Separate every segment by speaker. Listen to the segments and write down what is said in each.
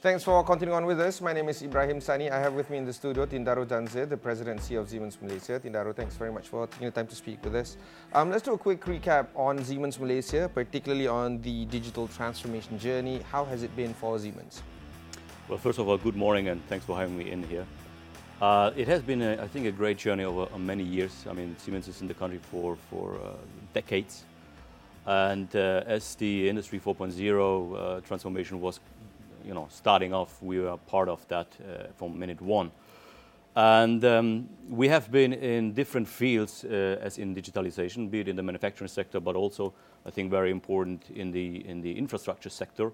Speaker 1: Thanks for continuing on with us. My name is Ibrahim Sani. I have with me in the studio Tindaro Janzir, the President and CEO of Siemens Malaysia. Tindaro, thanks very much for taking the time to speak with us. Let's do a quick recap on Siemens Malaysia, particularly on the digital transformation journey. How has it been for Siemens?
Speaker 2: Well, first of all, good morning and thanks for having me in here. It has been, I think, a great journey over many years. I mean, Siemens is in the country for decades. And as the Industry 4.0 transformation was starting off, we were part of that from minute one. And we have been in different fields as in digitalization, be it in the manufacturing sector, but also, I think, very important in the infrastructure sector.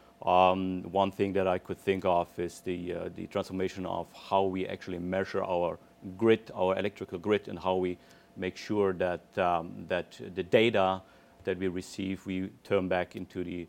Speaker 2: One thing that I could think of is the transformation of how we actually measure our grid, our electrical grid, and how we make sure that the data that we receive, we turn back into the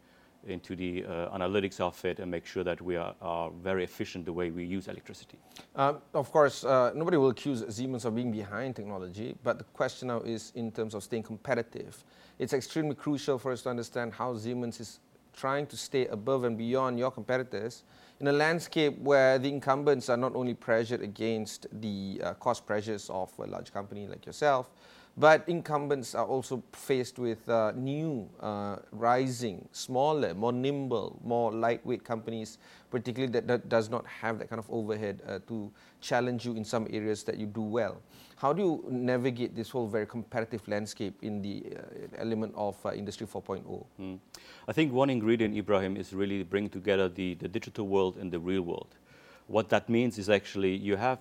Speaker 2: analytics of it and make sure that we are very efficient the way we use electricity.
Speaker 1: Of course, nobody will accuse Siemens of being behind technology, but the question now is in terms of staying competitive. It's extremely crucial for us to understand how Siemens is trying to stay above and beyond your competitors in a landscape where the incumbents are not only pressured against the cost pressures of a large company like yourself, but incumbents are also faced with new, rising, smaller, more nimble, more lightweight companies, particularly that does not have that kind of overhead to challenge you in some areas that you do well. How do you navigate this whole very competitive landscape in the element of Industry 4.0?
Speaker 2: I think one ingredient, Ibrahim, is really bring together the digital world and the real world. What that means is actually you have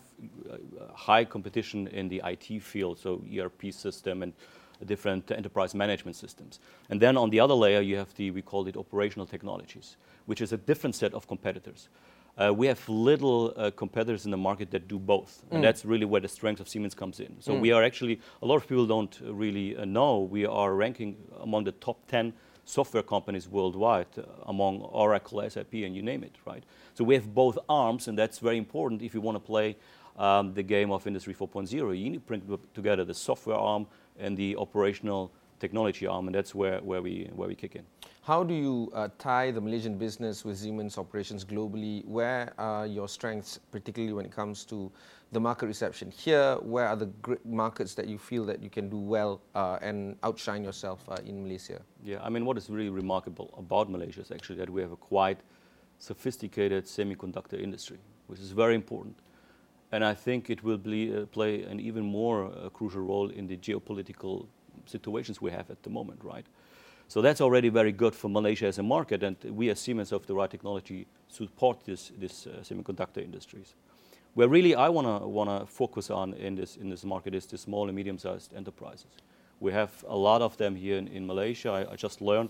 Speaker 2: high competition in the IT field, so ERP system and different enterprise management systems. And then on the other layer, you have we call it operational technologies, which is a different set of competitors. We have little competitors in the market that do both, and that's really where the strength of Siemens comes in. So we are actually, a lot of people don't really know, we are ranking among the top 10 software companies worldwide, among Oracle, SAP, and you name it, right? So we have both arms, and that's very important if you want to play the game of Industry 4.0. You need to bring together the software arm and the operational technology arm, and that's where we kick in.
Speaker 1: How do you tie the Malaysian business with Siemens operations globally? Where are your strengths, particularly when it comes to the market reception here? Where are the great markets that you feel that you can do well and outshine yourself in Malaysia?
Speaker 2: Yeah, I mean, what is really remarkable about Malaysia is actually that we have a quite sophisticated semiconductor industry, which is very important. And I think it will play an even more crucial role in the geopolitical situations we have at the moment, right? So that's already very good for Malaysia as a market, and we as Siemens have the right technology to support this semiconductor industries. Where really I wanna focus on in this market is the small and medium-sized enterprises. We have a lot of them here in Malaysia. I just learned,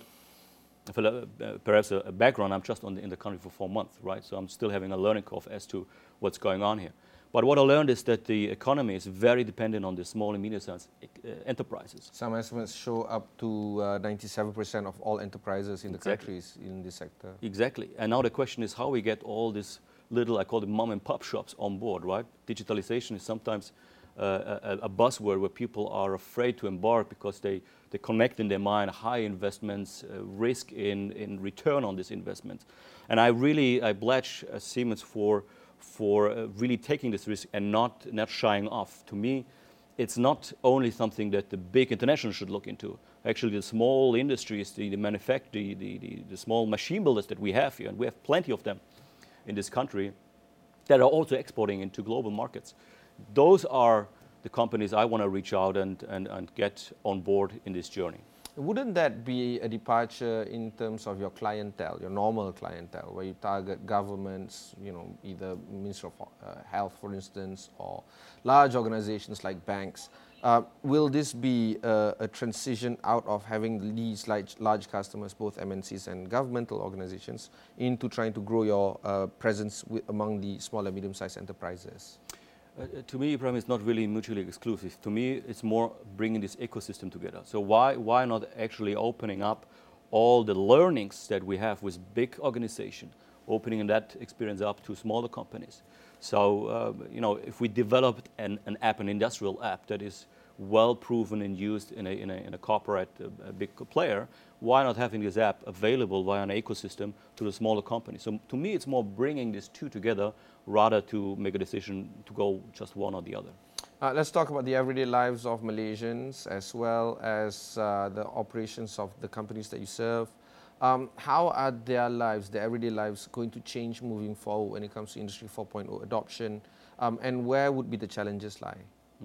Speaker 2: perhaps a background. I'm just in the country for 4 months, right? So I'm still having a learning curve as to what's going on here. But what I learned is that the economy is very dependent on the small and medium-sized enterprises.
Speaker 1: Some estimates show up to 97% of all enterprises in the countries in this sector.
Speaker 2: Exactly. And now the question is how we get all these little, I call them mom and pop shops on board, right? Digitalization is sometimes a buzzword where people are afraid to embark because they connect in their mind high investments, risk in return on this investment. And I pledge Siemens for really taking this risk and not shying off. To me, it's not only something that the big international should look into. Actually, the small industries, the manufacturing, the small machine builders that we have here, and we have plenty of them in this country, that are also exporting into global markets. Those are the companies I want to reach out and get on board in this journey.
Speaker 1: Wouldn't that be a departure in terms of your clientele, your normal clientele, where you target governments, either Ministry of Health, for instance, or large organizations like banks? Will this be a transition out of having these large customers, both MNCs and governmental organizations, into trying to grow your presence among the small and medium-sized enterprises?
Speaker 2: To me, Ibrahim, it's not really mutually exclusive. To me, it's more bringing this ecosystem together. So why not actually opening up all the learnings that we have with big organization, opening that experience up to smaller companies? So, if we developed an app, an industrial app that is well proven and used in a corporate big player, why not having this app available via an ecosystem to the smaller companies? So to me, it's more bringing these two together rather to make a decision to go just one or the other.
Speaker 1: Let's talk about the everyday lives of Malaysians as well as the operations of the companies that you serve. How are their lives, their everyday lives, going to change moving forward when it comes to Industry 4.0 adoption? And where would be the challenges lie?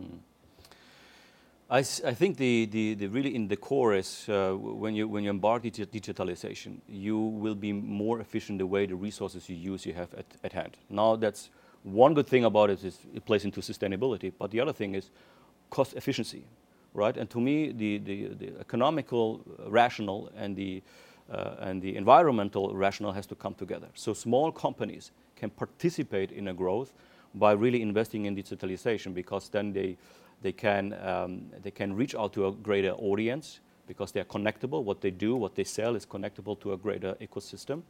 Speaker 2: I think the really in the core is when you embark digitalization, you will be more efficient the way the resources you use you have at hand. Now that's one good thing about it is it plays into sustainability, but the other thing is cost efficiency, right? And to me, the economical rationale and the environmental rationale has to come together. So small companies can participate in a growth by really investing in digitalization, because then they can reach out to a greater audience because they are connectable. What they do, what they sell is connectable to a greater ecosystem.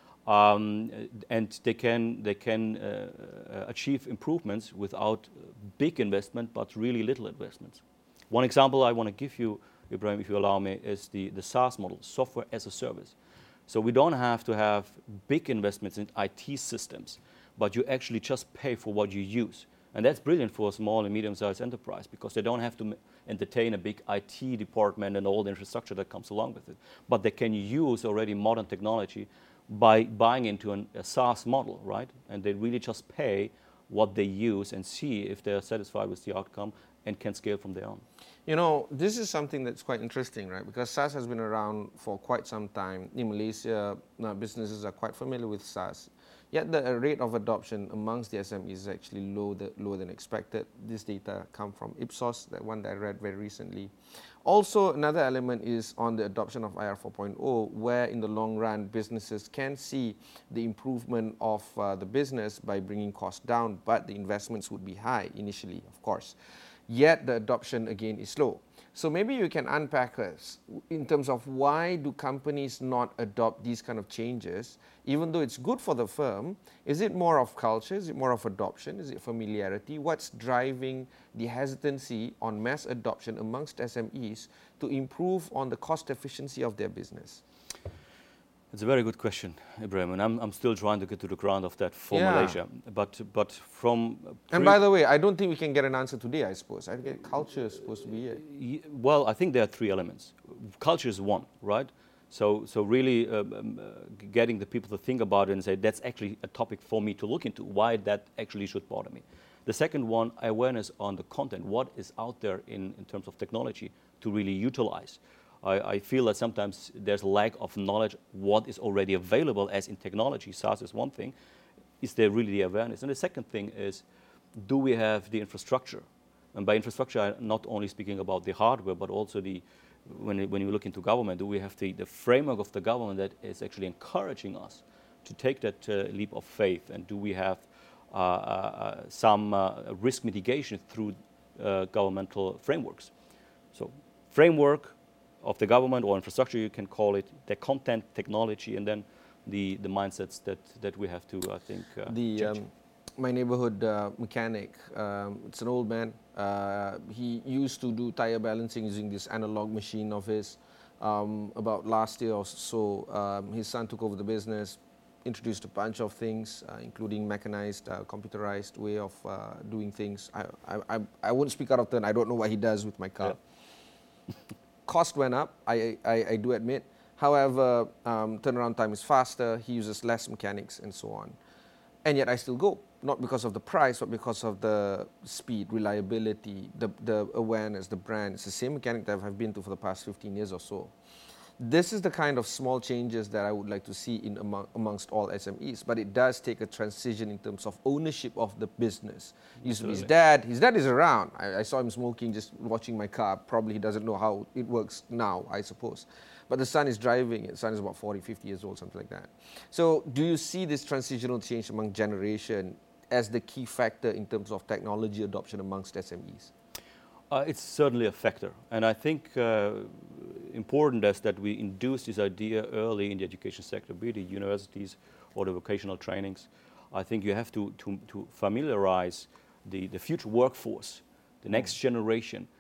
Speaker 2: And they can achieve improvements without big investment, but really little investments. One example I want to give you, Ibrahim, if you allow me, is the SaaS model, software as a service. So we don't have to have big investments in IT systems, but you actually just pay for what you use. And that's brilliant for a small and medium-sized enterprise, because they don't have to entertain a big IT department and all the infrastructure that comes along with it. But they can use already modern technology by buying into a SaaS model, right? And they really just pay what they use and see if they're satisfied with the outcome and can scale from there on.
Speaker 1: You know, this is something that's quite interesting, right? Because SaaS has been around for quite some time. In Malaysia, businesses are quite familiar with SaaS. Yet the rate of adoption amongst the SMEs is actually lower than expected. This data come from Ipsos, that one that I read very recently. Also, another element is on the adoption of IR 4.0, where in the long run, businesses can see the improvement of the business by bringing costs down, but the investments would be high initially, of course. Yet the adoption again is slow. So maybe you can unpack us in terms of why do companies not adopt these kind of changes, even though it's good for the firm. Is it more of culture? Is it more of adoption? Is it familiarity? What's driving the hesitancy on mass adoption amongst SMEs to improve on the cost efficiency of their business?
Speaker 2: It's a very good question, Ibrahim, and I'm still trying to get to the ground of that for Malaysia. But from
Speaker 1: and by the way, I don't think we can get an answer today. I suppose I think culture is supposed to be it.
Speaker 2: Well, I think there are three elements. Culture is one, right? So really getting the people to think about it and say that's actually a topic for me to look into. Why that actually should bother me. The second one, awareness on the content. What is out there in terms of technology to really utilize? I feel that sometimes there's a lack of knowledge what is already available as in technology. SaaS is one thing. Is there really the awareness? And the second thing is, do we have the infrastructure? And by infrastructure, I'm not only speaking about the hardware, but also when you look into government, do we have the framework of the government that is actually encouraging us to take that leap of faith? And do we have some risk mitigation through governmental frameworks? So framework of the government or infrastructure, you can call it, the content, technology, and then the mindsets that we have to, I think, change.
Speaker 1: My neighborhood mechanic, it's an old man. He used to do tire balancing using this analog machine of his. About last year or so, his son took over the business, introduced a bunch of things, including mechanized, computerized way of doing things. I wouldn't speak out of turn. I don't know what he does with my car. Yeah. Cost went up, I do admit. However, turnaround time is faster, he uses less mechanics and so on. And yet I still go, not because of the price, but because of the speed, reliability, the awareness, the brand. It's the same mechanic that I've been to for the past 15 years or so. This is the kind of small changes that I would like to see amongst all SMEs, but it does take a transition in terms of ownership of the business. Used to be his dad is around. I saw him smoking, just watching my car. Probably he doesn't know how it works now, I suppose. But the son is driving it. The son is about 40, 50 years old, something like that. So do you see this transitional change among generation as the key factor in terms of technology adoption amongst SMEs?
Speaker 2: It's certainly a factor, and I think important is that we induce this idea early in the education sector, be it the universities or the vocational trainings. I think you have to familiarize the future workforce, the next generation,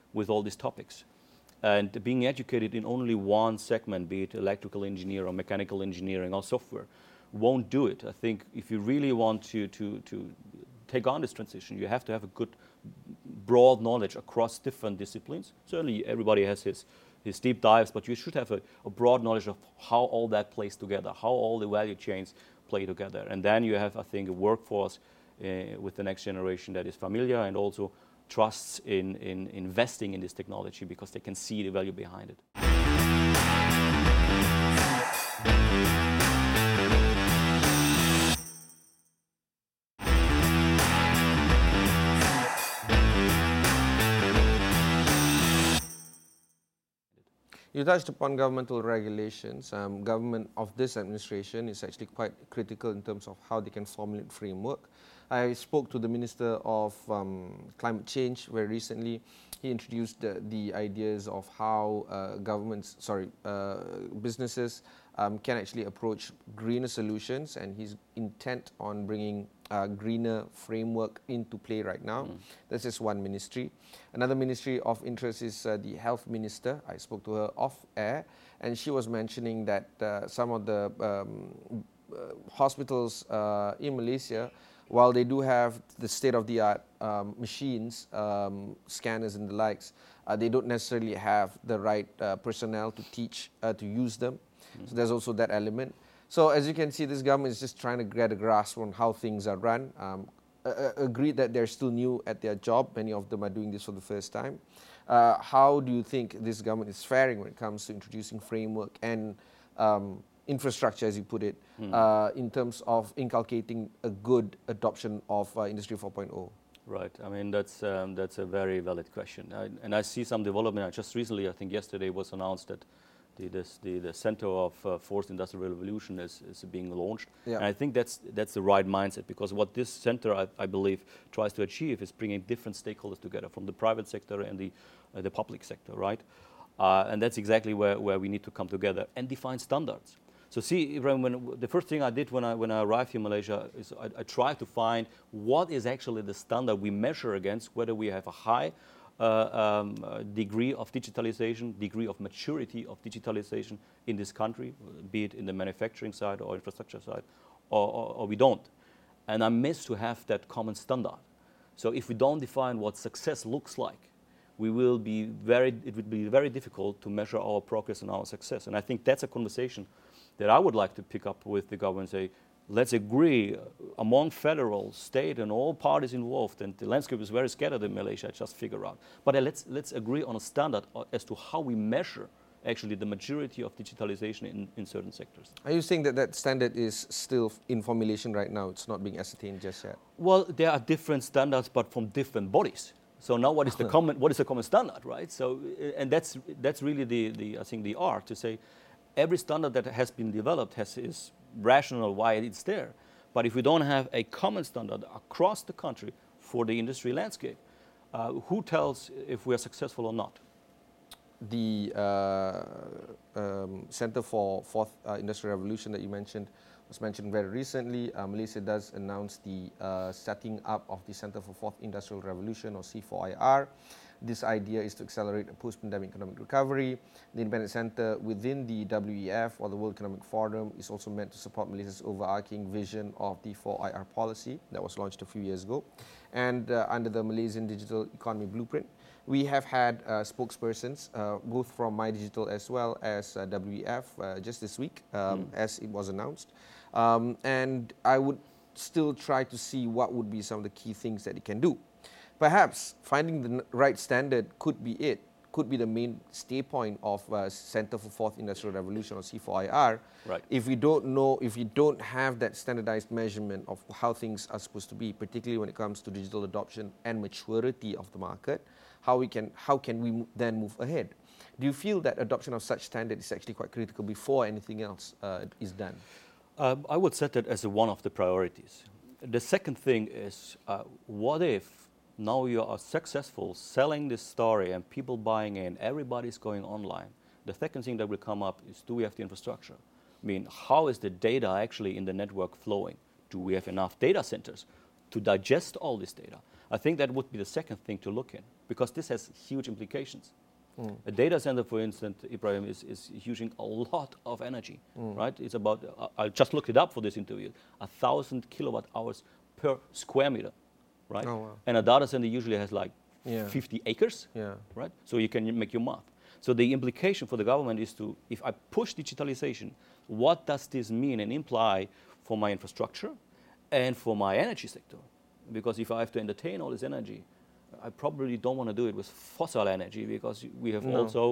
Speaker 2: with all these topics. And being educated in only one segment, be it electrical engineer or mechanical engineering or software, won't do it. I think if you really want to take on this transition, you have to have a good, broad knowledge across different disciplines. Certainly everybody has his deep dives, but you should have a broad knowledge of how all that plays together, how all the value chains play together. And then you have, I think, a workforce with the next generation that is familiar and also trusts in investing in this technology because they can see the value behind it.
Speaker 1: You touched upon governmental regulations. Government of this administration is actually quite critical in terms of how they can formulate framework. I spoke to the Minister of Climate Change very recently. He introduced the ideas of how businesses can actually approach greener solutions, and he's intent on bringing greener framework into play right now. This is one ministry. Another ministry of interest is the Health Minister. I spoke to her off air, and she was mentioning that some of the hospitals in Malaysia, while they do have the state-of-the-art machines, scanners and the likes, they don't necessarily have the right personnel to teach to use them. So there's also that element. So as you can see, this government is just trying to get a grasp on how things are run. Agreed that they're still new at their job. Many of them are doing this for the first time. How do you think this government is faring when it comes to introducing framework and infrastructure, as you put it, in terms of inculcating a good adoption of Industry 4.0?
Speaker 2: Right. I mean, that's a very valid question. And I see some development. Just recently, I think yesterday was announced that the Center of Fourth Industrial Revolution is being launched. Yeah. And I think that's the right mindset, because what this center, I believe, tries to achieve is bringing different stakeholders together from the private sector and the public sector, right? And that's exactly where we need to come together and define standards. So see, Ibrahim, the first thing I did when I arrived in Malaysia is I tried to find what is actually the standard we measure against, whether we have a high degree of digitalization, degree of maturity of digitalization in this country, be it in the manufacturing side or infrastructure side, or we don't. And I miss to have that common standard. So if we don't define what success looks like, it would be very difficult to measure our progress and our success. And I think that's a conversation that I would like to pick up with the government and say, let's agree among federal, state, and all parties involved, and the landscape is very scattered in Malaysia, just figure out. But let's agree on a standard as to how we measure actually the maturity of digitalization in certain sectors. Are
Speaker 1: you saying that standard is still in formulation right now? It's not being ascertained just yet?
Speaker 2: Well, there are different standards, but from different bodies. So now what is the common standard, right? So, and that's really I think the art, to say every standard that has been developed is rational why it's there. But if we don't have a common standard across the country for the industry landscape, who tells if we are successful or not?
Speaker 1: The Center for Fourth Industrial Revolution that you mentioned was mentioned very recently. Malaysia does announce the setting up of the Center for Fourth Industrial Revolution, or C4IR. This idea is to accelerate a post-pandemic economic recovery. The independent center within the WEF, or the World Economic Forum, is also meant to support Malaysia's overarching vision of the 4IR policy that was launched a few years ago. And under the Malaysian Digital Economy Blueprint, we have had spokespersons, both from MyDigital as well as WEF, just this week, as it was announced. And I would still try to see what would be some of the key things that it can do. Perhaps finding the right standard could be it, could be the main stay point of Center for Fourth Industrial Revolution, or C4IR.
Speaker 2: Right.
Speaker 1: If we don't know, if you don't have that standardized measurement of how things are supposed to be, particularly when it comes to digital adoption and maturity of the market, how can we then move ahead? Do you feel that adoption of such standard is actually quite critical before anything else is done?
Speaker 2: I would set that as one of the priorities. The second thing is, what if now you are successful selling this story and people buying in, everybody's going online? The second thing that will come up is, do we have the infrastructure? I mean, how is the data actually in the network flowing? Do we have enough data centers to digest all this data? I think that would be the second thing to look in. because this has huge implications. A data center, for instance, Ibrahim, is using a lot of energy, right? It's about, I just looked it up for this interview, 1,000 kilowatt hours per square meter, right?
Speaker 1: Oh, wow.
Speaker 2: And a data center usually has like
Speaker 1: Yeah.
Speaker 2: 50 acres,
Speaker 1: Yeah.
Speaker 2: right? So you can make your math. So the implication for the government is to, if I push digitalization, what does this mean and imply for my infrastructure and for my energy sector? Because if I have to entertain all this energy, I probably don't want to do it with fossil energy, because we have
Speaker 1: No.
Speaker 2: also.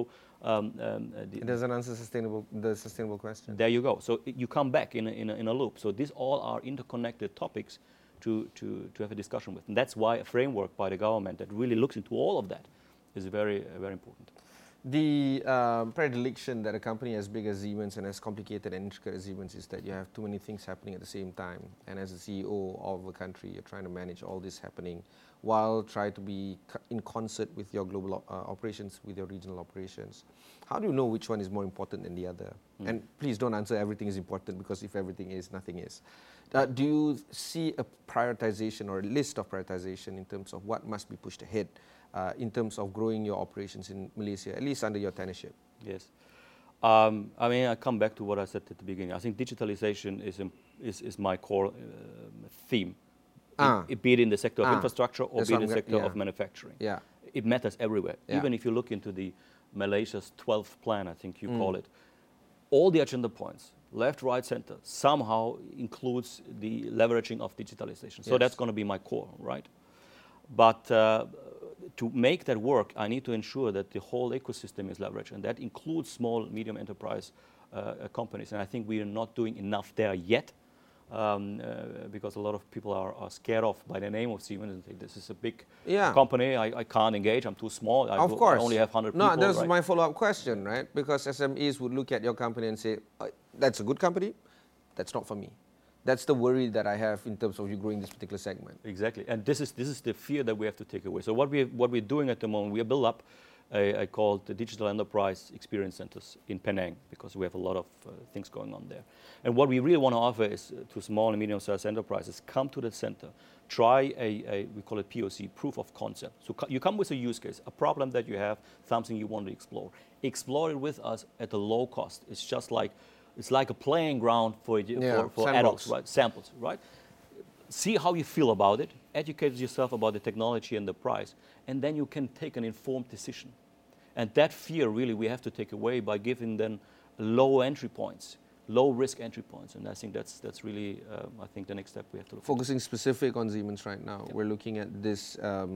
Speaker 1: It doesn't answer the sustainable question.
Speaker 2: There you go. So you come back in a loop. So these all are interconnected topics to have a discussion with. And that's why a framework by the government that really looks into all of that is very, very important.
Speaker 1: The predilection that a company as big as Siemens and as complicated and intricate as Siemens is that you have too many things happening at the same time. And as a CEO of a country, you're trying to manage all this happening while trying to be in concert with your global operations, with your regional operations. How do you know which one is more important than the other? And please don't answer everything is important, because if everything is, nothing is. Do you see a prioritization or a list of prioritization in terms of what must be pushed ahead in terms of growing your operations in Malaysia, at least under your tenureship?
Speaker 2: Yes. I mean, I come back to what I said at the beginning. I think digitalization is my core theme. Be it in the sector of infrastructure or be it in the sector of manufacturing.
Speaker 1: Yeah.
Speaker 2: It matters everywhere.
Speaker 1: Yeah.
Speaker 2: Even if you look into the Malaysia's 12th plan, I think you call it, all the agenda points, left, right, center, somehow includes the leveraging of digitalization. So
Speaker 1: Yes.
Speaker 2: that's going to be my core, right? But to make that work, I need to ensure that the whole ecosystem is leveraged, and that includes small, medium enterprise companies. And I think we are not doing enough there yet, because a lot of people are scared off by the name of Siemens and think this is a big company, I can't engage, I'm too small, I only have 100 people.
Speaker 1: No, that's
Speaker 2: right?
Speaker 1: my follow-up question, right? Because SMEs would look at your company and say, that's a good company, that's not for me. That's the worry that I have in terms of you growing this particular segment.
Speaker 2: Exactly, and this is the fear that we have to take away. So what we're doing at the moment, we have built up I call the Digital Enterprise Experience Centers in Penang, because we have a lot of things going on there. And what we really want to offer is to small and medium-sized enterprises, come to the center, try we call it POC, proof of concept. So you come with a use case, a problem that you have, something you want to explore. Explore it with us at a low cost. It's just like, it's like a playing ground for adults, right? Samples, right? See how you feel about it, educate yourself about the technology and the price, and then you can take an informed decision. And that fear really we have to take away by giving them low entry points, low risk entry points. And I think that's really, I think, the next step we have to look at.
Speaker 1: Focusing specific on Siemens right now, we're looking at this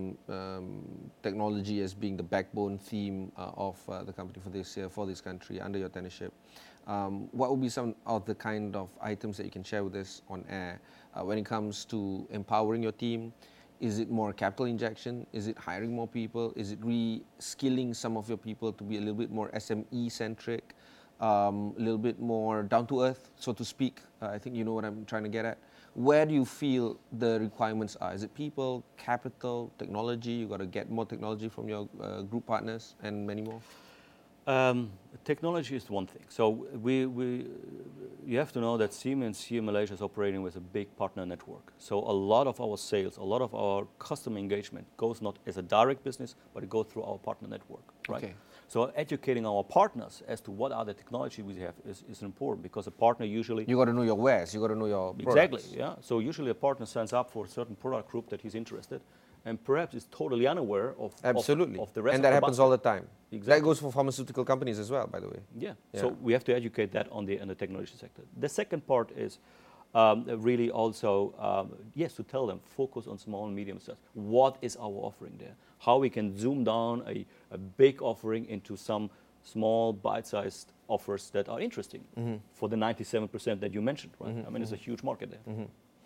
Speaker 1: technology as being the backbone theme of the company for this year, for this country, under your tenureship. What would be some of the kind of items that you can share with us on air when it comes to empowering your team? Is it more capital injection? Is it hiring more people? Is it re-skilling some of your people to be a little bit more SME-centric, a little bit more down-to-earth, so to speak? I think you know what I'm trying to get at. Where do you feel the requirements are? Is it people, capital, technology? You got to get more technology from your group partners and many more?
Speaker 2: Technology is one thing. So you have to know that Siemens here in Malaysia is operating with a big partner network. So a lot of our sales, a lot of our customer engagement goes not as a direct business, but it goes through our partner network, right? Okay. So educating our partners as to what are the technology we have is important, because a partner usually...
Speaker 1: You got to know your wares, you got to know your products.
Speaker 2: Exactly, yeah. So usually a partner signs up for a certain product group that he's interested, and perhaps is totally unaware of the rest
Speaker 1: and
Speaker 2: of the
Speaker 1: that happens all the time.
Speaker 2: Exactly.
Speaker 1: That goes for pharmaceutical companies as well, by the way.
Speaker 2: Yeah. So we have to educate that on the technology sector. The second part is really also, yes, to tell them, focus on small and medium size. What is our offering there? How we can zoom down a big offering into some small, bite-sized offers that are interesting for the 97% that you mentioned, right? I mean, it's a huge market there.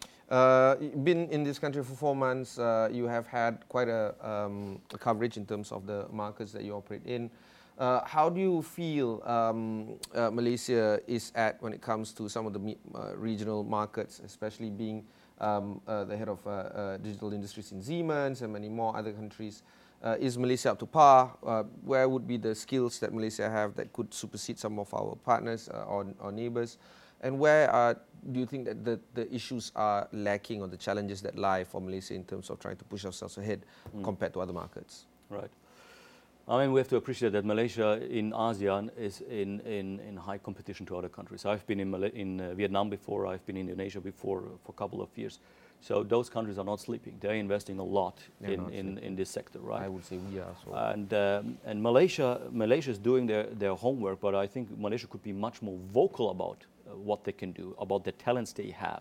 Speaker 1: Been in this country for 4 months. You have had quite a coverage in terms of the markets that you operate in. How do you feel Malaysia is at when it comes to some of the regional markets, especially being the head of digital industries in Siemens and many more other countries? Is Malaysia up to par? Where would be the skills that Malaysia have that could supersede some of our partners or neighbors? And where do you think that the issues are lacking, or the challenges that lie for Malaysia in terms of trying to push ourselves ahead compared to other markets?
Speaker 2: Right. I mean, we have to appreciate that Malaysia in ASEAN is in high competition to other countries. I've been in Vietnam before, I've been in Indonesia before for a couple of years. So those countries are not sleeping. They're investing a lot in this sector, right?
Speaker 1: I would say we are. So.
Speaker 2: And Malaysia is doing their homework, but I think Malaysia could be much more vocal about what they can do, about the talents they have.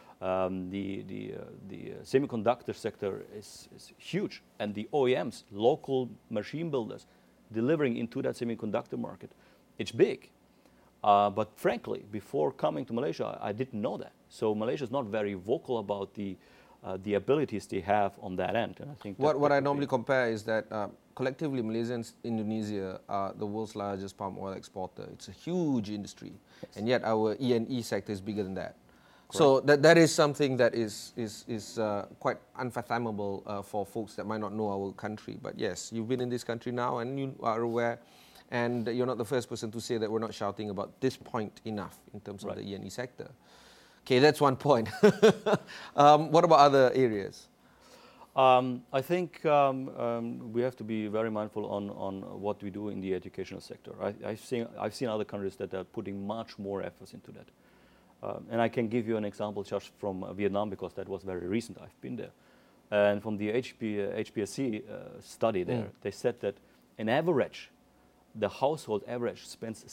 Speaker 2: The semiconductor sector is huge, and the OEMs, local machine builders, delivering into that semiconductor market, it's big. But frankly, before coming to Malaysia, I didn't know that. So Malaysia is not very vocal about the abilities they have on that end. And I think
Speaker 1: what I normally compare is that collectively, Malaysia and Indonesia are the world's largest palm oil exporter. It's a huge industry, yes. And yet our E&E sector is bigger than that. Correct. So that is something that is quite unfathomable for folks that might not know our country. But yes, you've been in this country now and you are aware, and you're not the first person to say that we're not shouting about this point enough in terms of the E&E sector. Okay, that's one point. What about other areas?
Speaker 2: I think we have to be very mindful on what we do in the educational sector. I've seen other countries that are putting much more efforts into that. And I can give you an example just from Vietnam, because that was very recent. I've been there. And from the HPSC study there, they said that in average, the household average spends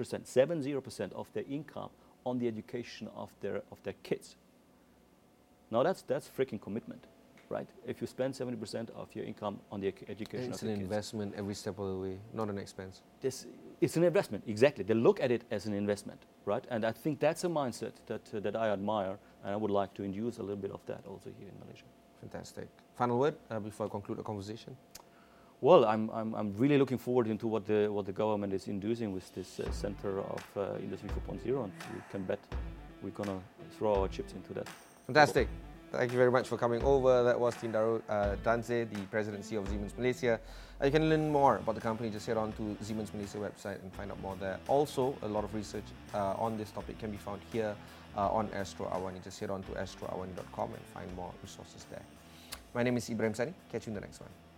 Speaker 2: 70% of their income on the education of their kids. Now that's freaking commitment, right? If you spend 70% of your income on the education of your kids. It's
Speaker 1: an investment every step of the way, not an expense.
Speaker 2: It's an investment, exactly. They look at it as an investment, right? And I think that's a mindset that I admire, and I would like to induce a little bit of that also here in Malaysia.
Speaker 1: Fantastic. Final word before I conclude the conversation?
Speaker 2: Well, I'm really looking forward into what the government is inducing with this Center of Industry 4.0, and you can bet we're gonna throw our chips into that.
Speaker 1: Fantastic. Thank you very much for coming over. That was Tindaro Danze, the President and CEO of Siemens Malaysia. You can learn more about the company. Just head on to Siemens Malaysia website and find out more there. Also, a lot of research on this topic can be found here on Astro Awani. Just head on to astroawani.com and find more resources there. My name is Ibrahim Sani. Catch you in the next one.